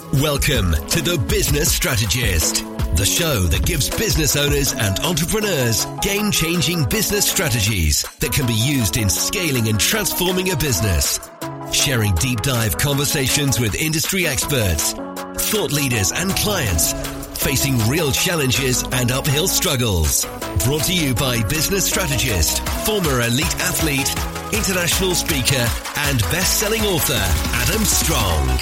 Welcome to The Business Strategist, the show that gives business owners and entrepreneurs game-changing business strategies that can be used in scaling and transforming a business. Sharing deep dive conversations with industry experts, thought leaders and clients, facing real challenges and uphill struggles. Brought to you by business strategist, former elite athlete, international speaker, and best-selling author, Adam Strong.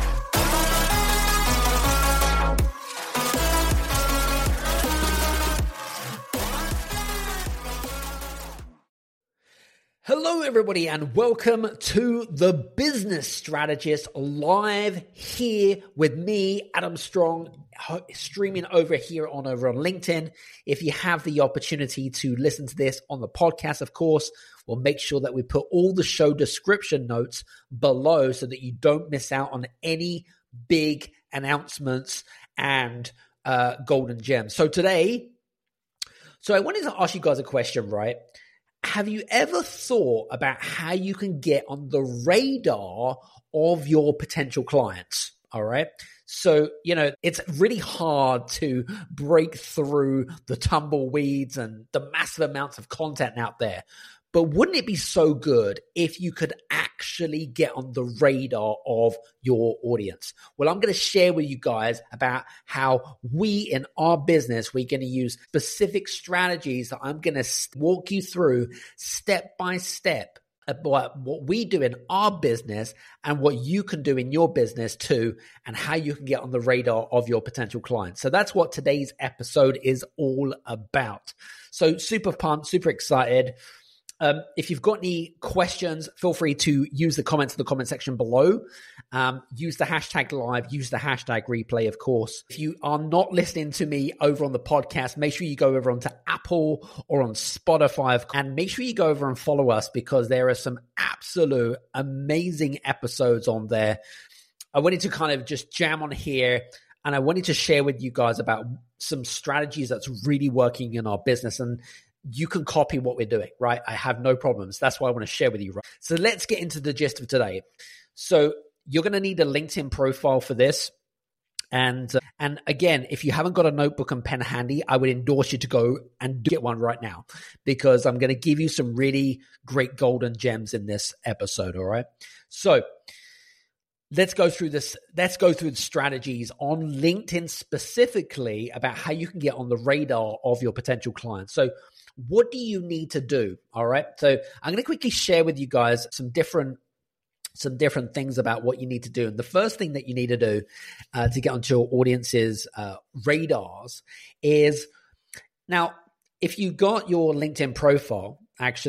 Hello, everybody, and welcome to The Business Strategist, live here with me, Adam Strong, streaming over on LinkedIn. If you have the opportunity to listen to this on the podcast, of course, we'll make sure that we put all the show description notes below so that you don't miss out on any big announcements and golden gems. So I wanted to ask you guys a question, right? Have you ever thought about how you can get on the radar of your potential clients? All right. So, it's really hard to break through the tumbleweeds and the massive amounts of content out there. But wouldn't it be so good if you could actually get on the radar of your audience? Well, I'm going to share with you guys about how we in our business, we're going to use specific strategies that I'm going to walk you through step by step about what we do in our business and what you can do in your business too, and how you can get on the radar of your potential clients. So that's what today's episode is all about. So super pumped, super excited. If you've got any questions, feel free to use the comments in the comment section below. Use the hashtag live, use the hashtag replay, of course. If you are not listening to me over on the podcast, make sure you go over onto Apple or on Spotify, and make sure you go over and follow us because there are some absolute amazing episodes on there. I wanted to kind of just jam on here, and I wanted to share with you guys about some strategies that's really working in our business, and you can copy what we're doing, right? I have no problems. That's why I want to share with you. Right? So let's get into the gist of today. So you're going to need a LinkedIn profile for this. And again, if you haven't got a notebook and pen handy, I would endorse you to go and get one right now, because I'm going to give you some really great golden gems in this episode. All right. So let's go through this. Let's go through the strategies on LinkedIn specifically about how you can get on the radar of your potential clients. So what do you need to do? All right. So I'm going to quickly share with you guys some different things about what you need to do. And the first thing that you need to do to get onto your audience's radars is, now, if you've got your LinkedIn profile,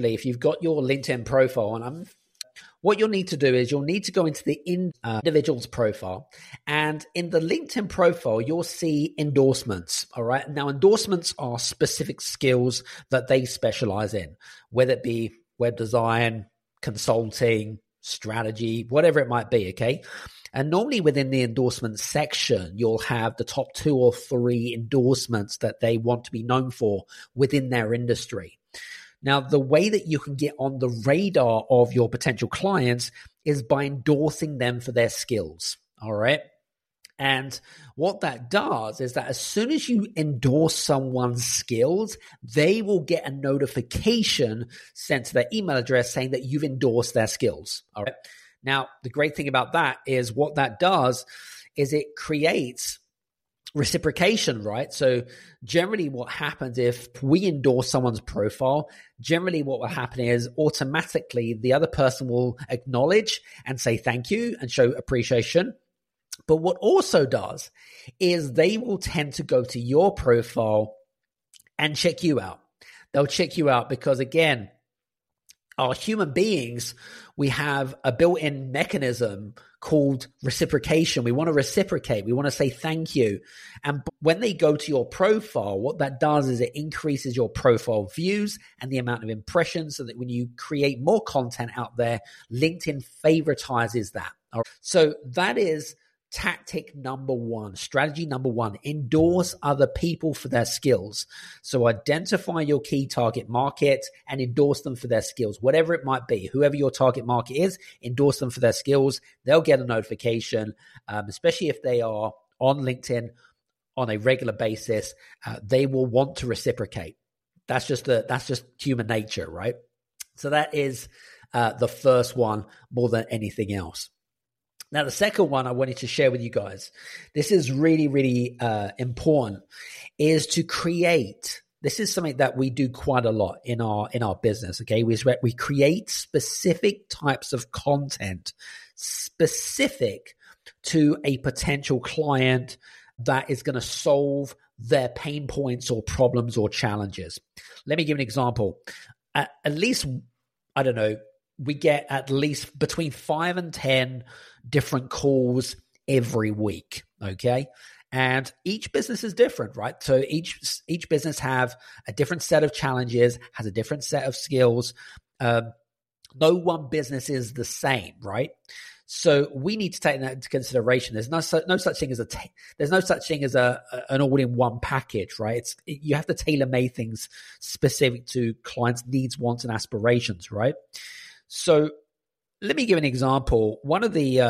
and what you'll need to do is you'll need to go into the individual's profile, and in the LinkedIn profile, you'll see endorsements. All right. Now, endorsements are specific skills that they specialize in, whether it be web design, consulting, strategy, whatever it might be. Okay. And normally within the endorsement section, you'll have the top 2 or 3 endorsements that they want to be known for within their industry. Now, the way that you can get on the radar of your potential clients is by endorsing them for their skills. All right. And what that does is that as soon as you endorse someone's skills, they will get a notification sent to their email address saying that you've endorsed their skills. All right. Now, the great thing about that is what that does is it creates reciprocation, right? So generally what happens if we endorse someone's profile, generally what will happen is automatically the other person will acknowledge and say thank you and show appreciation. But what also does is they will tend to go to your profile and check you out. They'll check you out because, again, our human beings, we have a built-in mechanism called reciprocation. We want to reciprocate. We want to say thank you. And when they go to your profile, what that does is it increases your profile views and the amount of impressions, so that when you create more content out there, LinkedIn favoritizes that. So that is tactic number one, strategy number one, endorse other people for their skills. So identify your key target market and endorse them for their skills, whatever it might be. Whoever your target market is, endorse them for their skills. They'll get a notification, especially if they are on LinkedIn on a regular basis. They will want to reciprocate. That's just human nature, right? So that is the first one more than anything else. Now, the second one I wanted to share with you guys, this is really, really important, is to create. This is something that we do quite a lot in our business. Okay, we create specific types of content specific to a potential client that is going to solve their pain points or problems or challenges. Let me give an example. At least, I don't know, we get at least between 5 and 10 different calls every week, okay? And each business is different, right? So each business have a different set of challenges, has a different set of skills. No one business is the same, right? So we need to take that into consideration. There's no such thing as an all-in-one package, right? You have to tailor-make things specific to clients' needs, wants, and aspirations, right? So let me give an example. One of the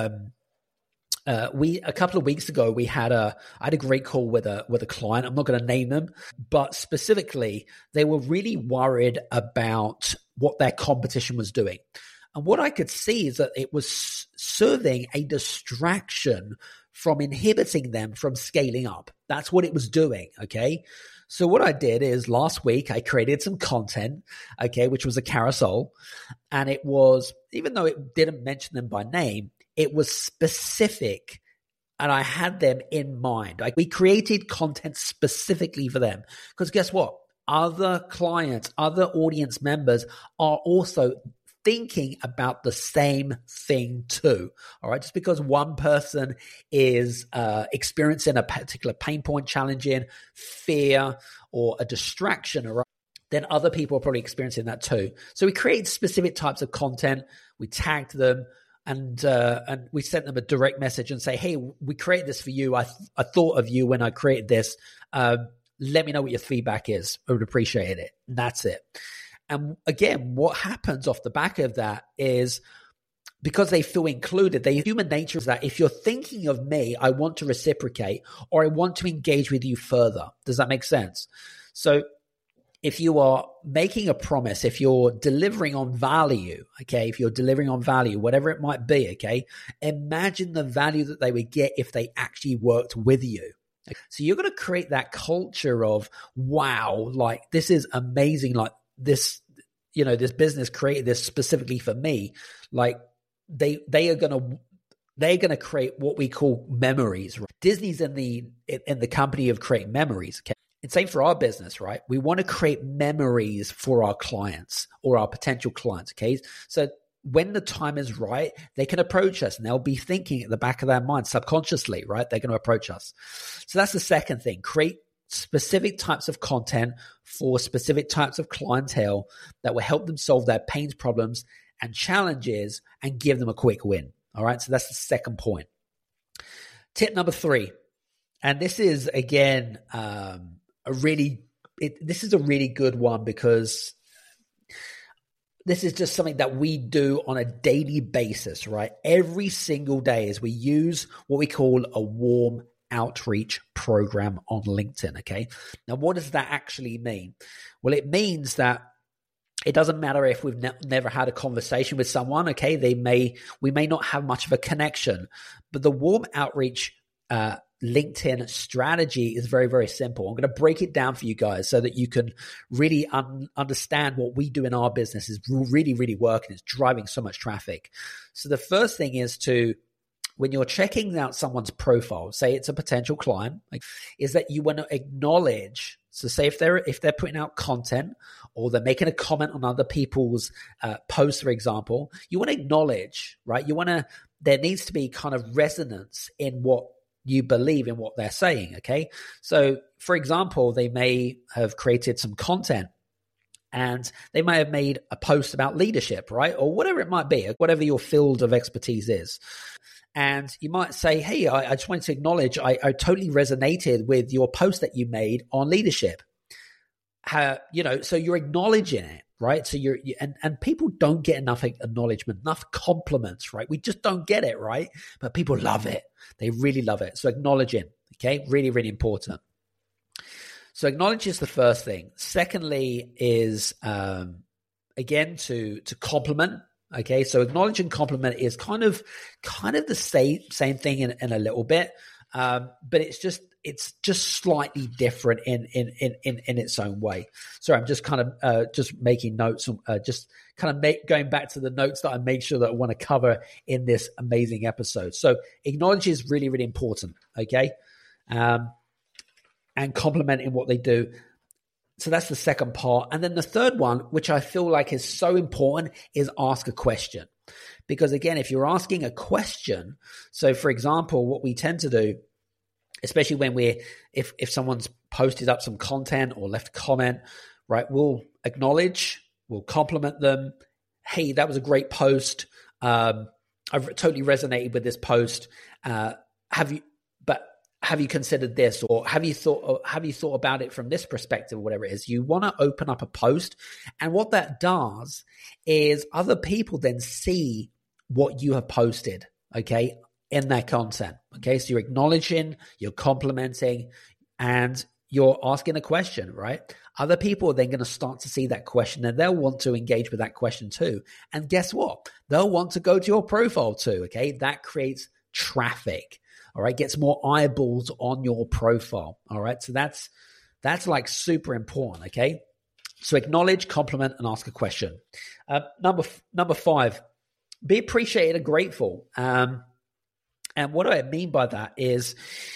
a couple of weeks ago I had a great call with a client. I'm not going to name them, but specifically they were really worried about what their competition was doing. And what I could see is that it was serving a distraction from inhibiting them from scaling up. That's what it was doing, okay? So what I did is last week I created some content, okay, which was a carousel. And it was, even though it didn't mention them by name, it was specific and I had them in mind. Like we created content specifically for them because guess what? Other clients, other audience members are also thinking about the same thing too. All right. Just because one person is experiencing a particular pain point, challenging fear or a distraction, all right, then other people are probably experiencing that too. So we create specific types of content. We tagged them and we sent them a direct message and say, hey, we created this for you. I thought of you when I created this. Let me know what your feedback is. I would appreciate it. And that's it. And again, what happens off the back of that is because they feel included, human nature is that if you're thinking of me, I want to reciprocate or I want to engage with you further. Does that make sense? So if you are making a promise, if you're delivering on value, okay, if you're delivering on value, whatever it might be, okay, imagine the value that they would get if they actually worked with you. So you're going to create that culture of, wow, like this is amazing. Like, this business created this specifically for me. Like they're going to create what we call memories. Right? Disney's in the company of creating memories. Okay, and same for our business, right? We want to create memories for our clients or our potential clients. Okay, so when the time is right, they can approach us and they'll be thinking at the back of their mind subconsciously, right? They're going to approach us. So that's the second thing. Create specific types of content for specific types of clientele that will help them solve their pains, problems, and challenges and give them a quick win. All right. So that's the second point. Tip number 3. And this is, again, this is a really good one because this is just something that we do on a daily basis, right? Every single day as we use what we call a warm outreach program on LinkedIn. Okay. Now, what does that actually mean? Well, it means that it doesn't matter if we've never had a conversation with someone. Okay. We may not have much of a connection, but the warm outreach LinkedIn strategy is very, very simple. I'm going to break it down for you guys so that you can really understand what we do in our business is really, really working. It's driving so much traffic. So the first thing is when you're checking out someone's profile, say it's a potential client, is that you want to acknowledge. So say if they're putting out content or they're making a comment on other people's posts, for example, you want to acknowledge, right? There needs to be kind of resonance in what you believe in what they're saying. Okay. So for example, they may have created some content and they may have made a post about leadership, right? Or whatever it might be, whatever your field of expertise is. And you might say, hey, I just wanted to acknowledge I totally resonated with your post that you made on leadership. So you're acknowledging it, right? So and people don't get enough acknowledgement, enough compliments, right? We just don't get it, right? But people love it. They really love it. So acknowledging, okay? Really, really important. So acknowledge is the first thing. Secondly is, again, to compliment. Okay, so acknowledge and compliment is kind of the same thing in a little bit, but it's just slightly different in its own way. Sorry, I'm just kind of just making notes, going back to the notes that I made sure that I want to cover in this amazing episode. So acknowledge is really, really important. Okay, and compliment in what they do. So that's the second part. And then the third one, which I feel like is so important, is ask a question. Because again, if you're asking a question, so for example, what we tend to do, especially when if someone's posted up some content or left a comment, right, we'll acknowledge, we'll compliment them. Hey, that was a great post. I've totally resonated with this post. Have you considered this, or have you thought about it from this perspective, or whatever it is? You want to open up a post, and what that does is other people then see what you have posted, okay, in that content. Okay, so you're acknowledging, you're complimenting, and you're asking a question, right? Other people are then going to start to see that question, and they'll want to engage with that question too. And guess what? They'll want to go to your profile too, okay? That creates traffic. All right, gets more eyeballs on your profile. All right, so that's like super important. Okay, so acknowledge, compliment, and ask a question. Number 5, be appreciated and grateful. And what do I mean by that is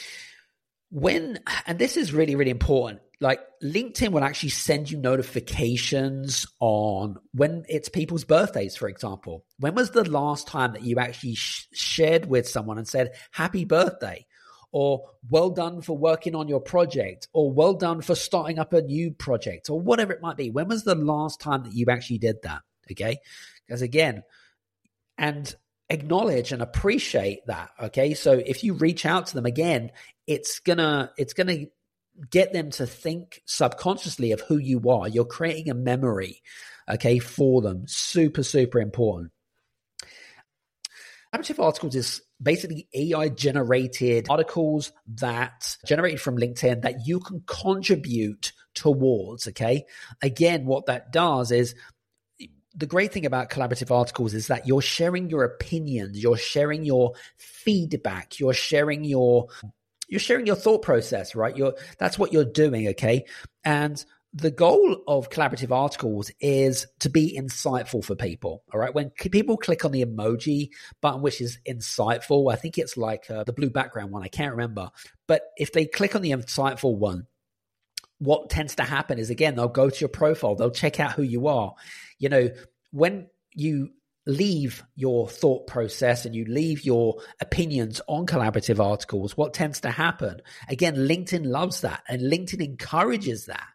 and this is really, really important, like LinkedIn will actually send you notifications on when it's people's birthdays, for example. When was the last time that you actually shared with someone and said, happy birthday, or well done for working on your project, or well done for starting up a new project, or whatever it might be? When was the last time that you actually did that? Okay. Because again, and acknowledge and appreciate that. Okay. So if you reach out to them again, it's gonna get them to think subconsciously of who you are. You're creating a memory, okay, for them. Super, super important. Collaborative articles is basically AI-generated articles that generated from LinkedIn that you can contribute towards, okay? Again, what that does is, the great thing about collaborative articles is that you're sharing your opinions, you're sharing your feedback, you're sharing your thought process, right? That's what you're doing, okay? And the goal of collaborative articles is to be insightful for people, all right? When people click on the emoji button, which is insightful, I think it's like the blue background one, I can't remember. But if they click on the insightful one, what tends to happen is, again, they'll go to your profile, they'll check out who you are. You know, when you leave your thought process and you leave your opinions on collaborative articles, what tends to happen? Again, LinkedIn loves that, and LinkedIn encourages that.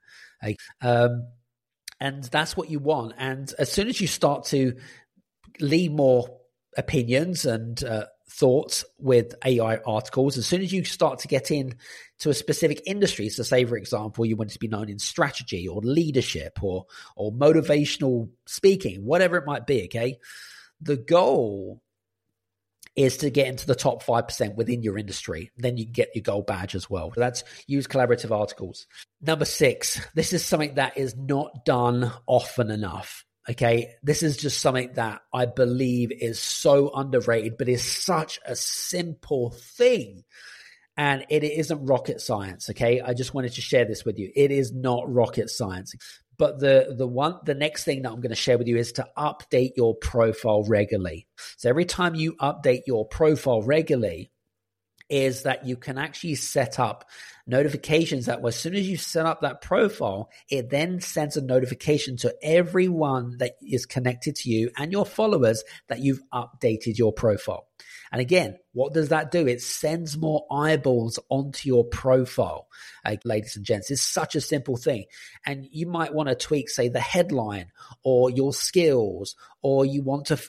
And that's what you want. And as soon as you start to leave more opinions and thoughts with AI articles, as soon as you start to get in to a specific industry, so say, for example, you want to be known in strategy or leadership or motivational speaking, whatever it might be, okay? The goal is to get into the top 5% within your industry. Then you can get your gold badge as well. So that's use collaborative articles. Number 6, this is something that is not done often enough. Okay, this is just something that I believe is so underrated, but is such a simple thing. And it isn't rocket science, okay? I just wanted to share this with you. It is not rocket science. But the next thing that I'm going to share with you is to update your profile regularly. So every time you update your profile regularly, is that you can actually set up notifications that as soon as you set up that profile, it then sends a notification to everyone that is connected to you and your followers that you've updated your profile. And again, what does that do? It sends more eyeballs onto your profile. Ladies and gents, it's such a simple thing. And you might want to tweak, say, the headline or your skills, or you want to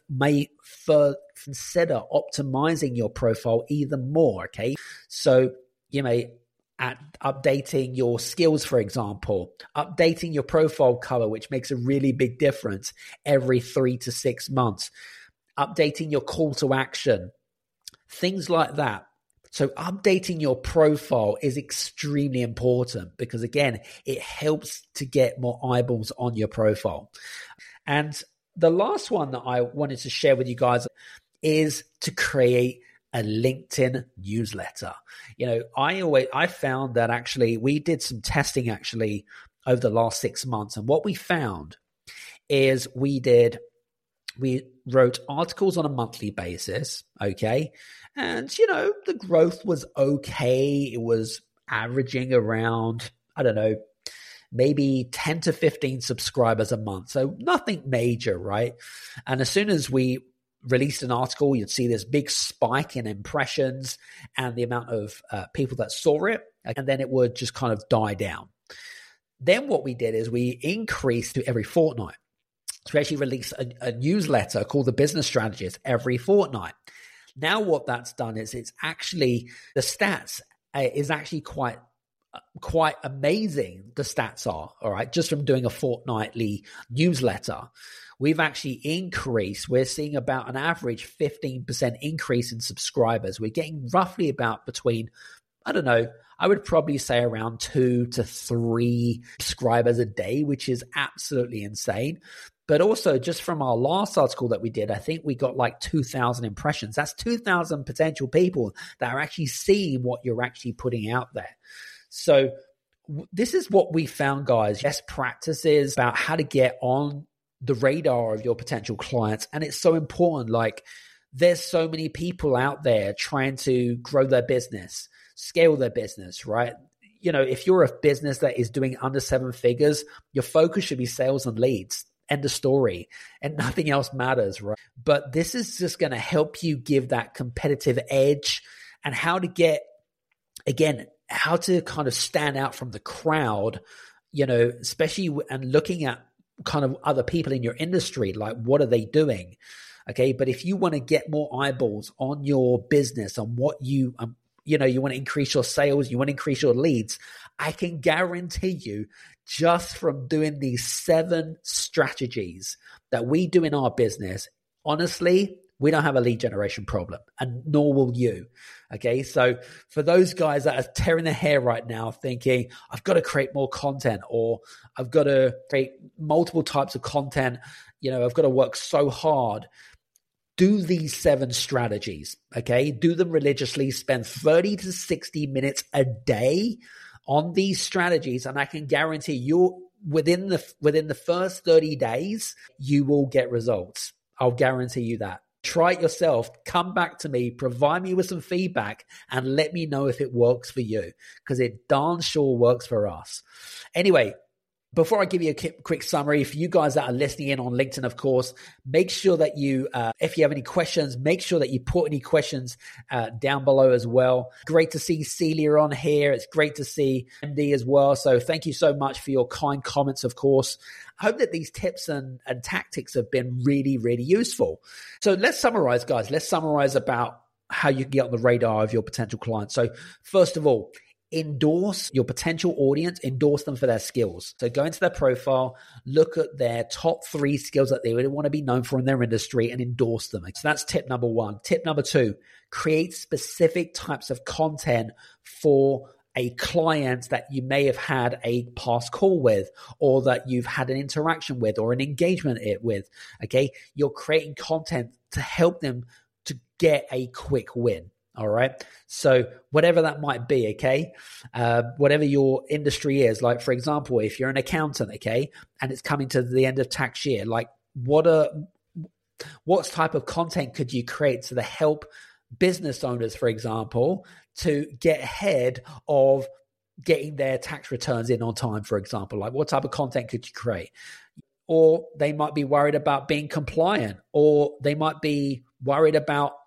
consider optimizing your profile even more, okay? So you may updating your skills, for example, updating your profile color, which makes a really big difference every 3 to 6 months, updating your call to action, things like that. So updating your profile is extremely important because, again, it helps to get more eyeballs on your profile. And the last one that I wanted to share with you guys is to create a LinkedIn newsletter. I found that actually we did some testing actually over the last 6 months. And what we found is we wrote articles on a monthly basis. Okay. And, the growth was okay. It was averaging around, I don't know, maybe 10 to 15 subscribers a month. So nothing major, right? And as soon as we released an article, you'd see this big spike in impressions and the amount of people that saw it, and then it would just kind of die down. Then what we did is we increased to every fortnight. So we actually released a newsletter called The Business Strategist every fortnight. Now what that's done is it's actually, the stats is actually quite amazing. The stats are, all right, just from doing a fortnightly newsletter. We've actually increased, we're seeing about an average 15% increase in subscribers. We're getting roughly about between, I don't know, I would probably say around 2 to 3 subscribers a day, which is absolutely insane. But also just from our last article that we did, I think we got like 2,000 impressions. That's 2,000 potential people that are actually seeing what you're actually putting out there. So this is what we found, guys, best practices about how to get on the radar of your potential clients. And it's so important. Like, there's so many people out there trying to grow their business, scale their business, right? If you're a business that is doing under 7 figures, your focus should be sales and leads. End of story. And nothing else matters, right? But this is just going to help you give that competitive edge and how to get, again, how to kind of stand out from the crowd, especially and looking at kind of other people in your industry, like what are they doing? Okay. But if you want to get more eyeballs on your business, on what you want to increase your sales, you want to increase your leads, I can guarantee you, just from doing these 7 strategies that we do in our business, honestly, we don't have a lead generation problem, and nor will you. Okay. So for those guys that are tearing their hair right now thinking, I've got to create more content, or I've got to create multiple types of content, I've got to work so hard. Do these 7 strategies. Okay. Do them religiously. Spend 30 to 60 minutes a day on these strategies. And I can guarantee you within the first 30 days, you will get results. I'll guarantee you that. Try it yourself. Come back to me, provide me with some feedback, and let me know if it works for you, because it darn sure works for us. Anyway, before I give you a quick summary, for you guys that are listening in on LinkedIn, of course, make sure that you, if you have any questions, make sure that you put any questions down below as well. Great to see Celia on here. It's great to see MD as well. So thank you so much for your kind comments, of course. I hope that these tips and tactics have been really, really useful. So let's summarize, guys. Let's summarize about how you can get on the radar of your potential clients. So first of all, endorse your potential audience, endorse them for their skills. So go into their profile, look at their top 3 skills that they would want to be known for in their industry, and endorse them. So that's tip number 1. Tip number 2, create specific types of content for a client that you may have had a past call with, or that you've had an interaction with, or an engagement with. Okay. You're creating content to help them to get a quick win. All right. So whatever that might be, okay, whatever your industry is, like, for example, if you're an accountant, okay, and it's coming to the end of tax year, like what type of content could you create to help business owners, for example, to get ahead of getting their tax returns in on time, for example? Like, what type of content could you create? Or they might be worried about being compliant, or they might be worried about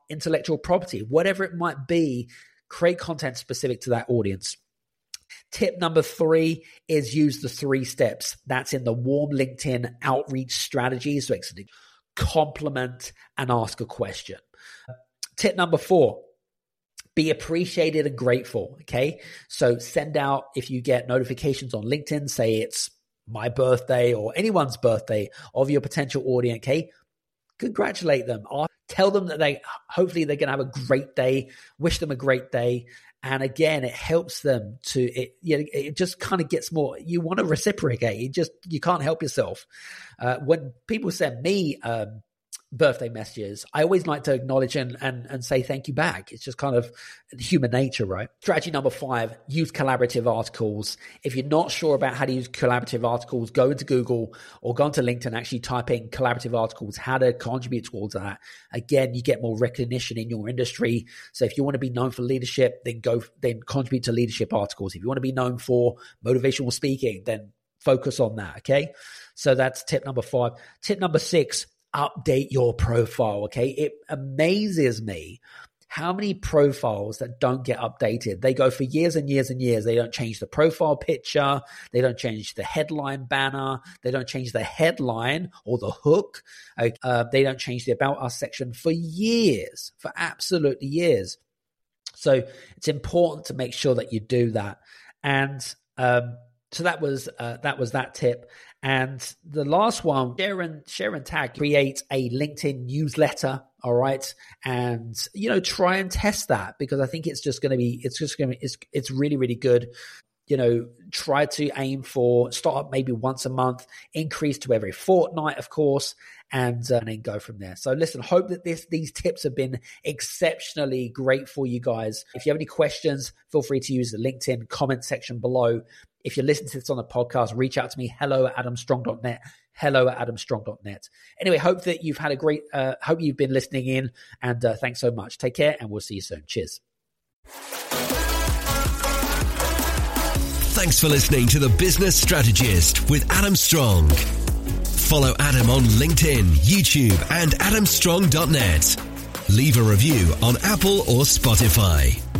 intellectual property, whatever it might be. Create content specific to that audience. Tip number 3 is use the 3 steps. That's in the warm LinkedIn outreach strategy. So it's compliment and ask a question. Tip number 4, be appreciated and grateful. Okay. So send out, if you get notifications on LinkedIn, say it's my birthday or anyone's birthday of your potential audience. Okay. Congratulate them. Tell them that hopefully they're going to have a great day. Wish them a great day. And again, it helps them it just kind of gets more, you want to reciprocate. You can't help yourself. When people send me birthday messages, I always like to acknowledge and say thank you back. It's just kind of human nature, right? Strategy number 5, use collaborative articles. If you're not sure about how to use collaborative articles, go into Google or go into LinkedIn, actually type in collaborative articles, how to contribute towards that. Again, you get more recognition in your industry. So if you want to be known for leadership, then contribute to leadership articles. If you want to be known for motivational speaking, then focus on that. Okay. So that's tip number 5. Tip number 6, update your profile. Okay. It amazes me how many profiles that don't get updated. They go for years and years and years. They don't change the profile picture. They don't change the headline banner. They don't change the headline or the hook. They don't change the About Us section for years, for absolutely years. So it's important to make sure that you do that. And so that was that tip. And the last one, share and tag, create a LinkedIn newsletter. All right. And, try and test that, because I think it's really, really good. Try to aim for, start up maybe once a month, increase to every fortnight, of course, and then go from there. So listen, hope that these tips have been exceptionally great for you guys. If you have any questions, feel free to use the LinkedIn comment section below. If you're listening to this on the podcast, reach out to me, hello@adamstrong.net, hello@adamstrong.net. Anyway, hope that you've had a great, hope you've been listening in, and thanks so much. Take care, and we'll see you soon. Cheers. Thanks for listening to The Business Strategist with Adam Strong. Follow Adam on LinkedIn, YouTube, and adamstrong.net. Leave a review on Apple or Spotify.